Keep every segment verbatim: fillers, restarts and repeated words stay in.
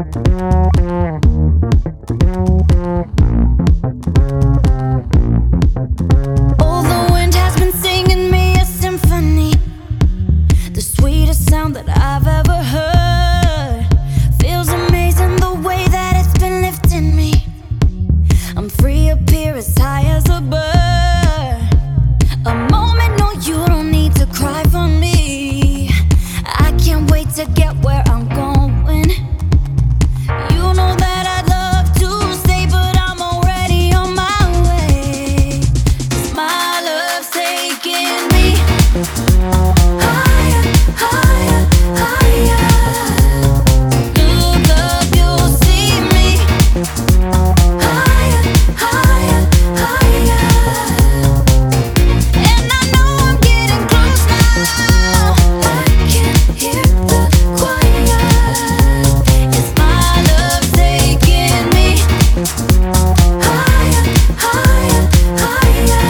Oh, the wind has been singing me a symphony, the sweetest sound that I've ever heard. Feels amazing the way that it's been lifting me. I'm free up here as high as a bird. A moment, no, you don't need to cry for me. I can't wait to get where I'm going. You know that I'd love to stay, but I'm already on my way. 'Cause my love's taking me higher, higher, higher. Look up, you'll see me higher, higher, higher. And I know I'm getting close now. I can hear the choir. It's my love taking me higher, higher, higher.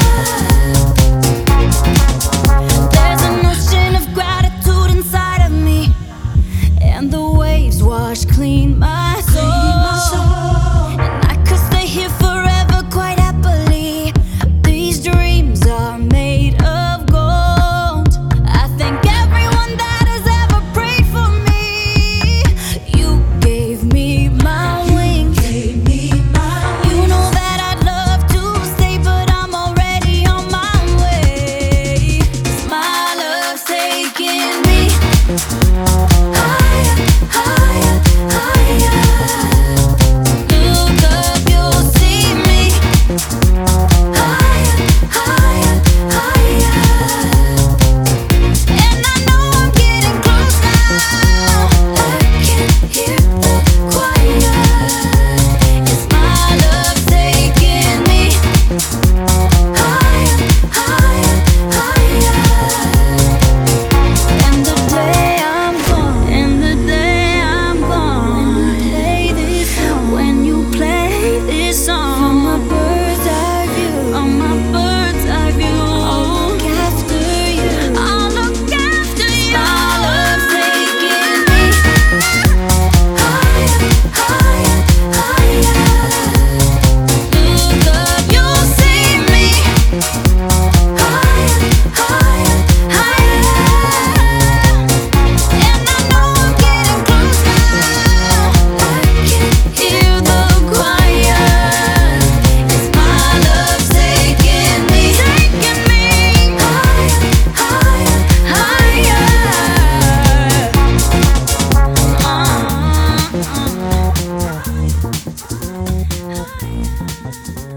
There's an ocean of gratitude inside of me, and the waves wash clean my soul. And I could stay here forever quite happily. These dreams are made of gold. I thank everyone that has ever prayed for me. You gave me my wings. You know that I'd love to stay, but I'm already on my way. 'Cause my love's taking me higher, higher, higher. Look up, you'll see me higher, higher, higher. And I know I'm getting close now. I can hear the choir. It's my love taking me higher, higher, higher. And the day I'm gone, and the day I'm gone, when you play this song, from my bird's eye view, on my bird's eye view, I'll look after you. I'll look after you. My love's taking me higher, higher, higher. Look up, you'll see me higher, higher, higher. And I know I'm getting close now. I can hear the choir. It's my love taking me, taking me higher, higher, higher. Uh, uh, uh.